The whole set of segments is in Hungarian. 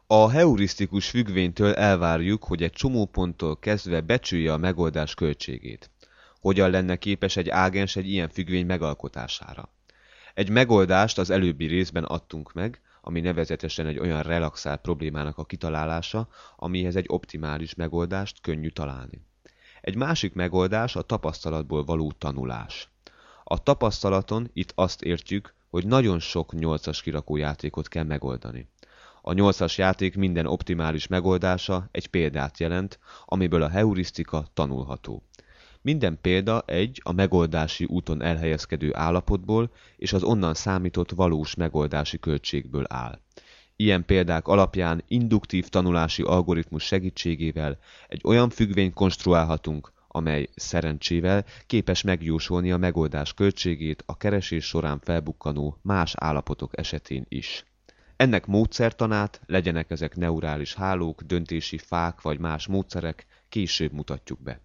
A heurisztikus függvénytől elvárjuk, hogy egy csomóponttól kezdve becsülje a megoldás költségét. Hogyan lenne képes egy ágens egy ilyen függvény megalkotására? Egy megoldást az előbbi részben adtunk meg, ami nevezetesen egy olyan relaxált problémának a kitalálása, amihez egy optimális megoldást könnyű találni. Egy másik megoldás a tapasztalatból való tanulás. A tapasztalaton itt azt értjük, hogy nagyon sok 8-as kirakójátékot kell megoldani. A 8-as játék minden optimális megoldása egy példát jelent, amiből a heurisztika tanulható. Minden példa egy a megoldási úton elhelyezkedő állapotból és az onnan számított valós megoldási költségből áll. Ilyen példák alapján induktív tanulási algoritmus segítségével egy olyan függvényt konstruálhatunk, amely szerencsével képes megjósolni a megoldás költségét a keresés során felbukkanó más állapotok esetén is. Ennek módszertanát, legyenek ezek neurális hálók, döntési fák vagy más módszerek, később mutatjuk be.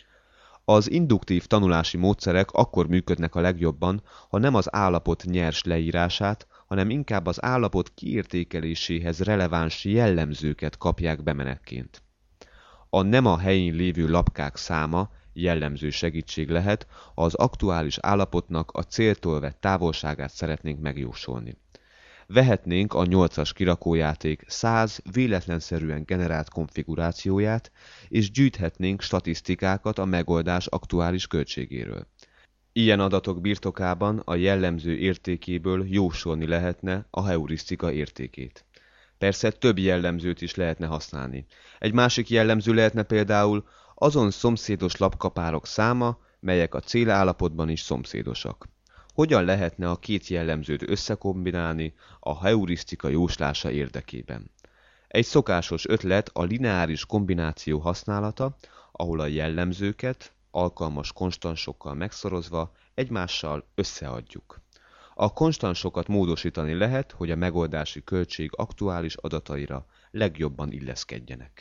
Az induktív tanulási módszerek akkor működnek a legjobban, ha nem az állapot nyers leírását, hanem inkább az állapot kiértékeléséhez releváns jellemzőket kapják bemenetként. A nem a helyén lévő lapkák száma jellemző segítség lehet, ha az aktuális állapotnak a céltól vett távolságát szeretnénk megjósolni. Vehetnénk a 8-as kirakójáték 100 véletlenszerűen generált konfigurációját, és gyűjthetnénk statisztikákat a megoldás aktuális költségéről. Ilyen adatok birtokában a jellemző értékéből jósolni lehetne a heurisztika értékét. Persze több jellemzőt is lehetne használni. Egy másik jellemző lehetne például azon szomszédos lapkapárok száma, melyek a célállapotban is szomszédosak. Hogyan lehetne a két jellemzőt összekombinálni a heurisztika jóslása érdekében? Egy szokásos ötlet a lineáris kombináció használata, ahol a jellemzőket alkalmas konstansokkal megszorozva egymással összeadjuk. A konstansokat módosítani lehet, hogy a megoldási költség aktuális adataira legjobban illeszkedjenek.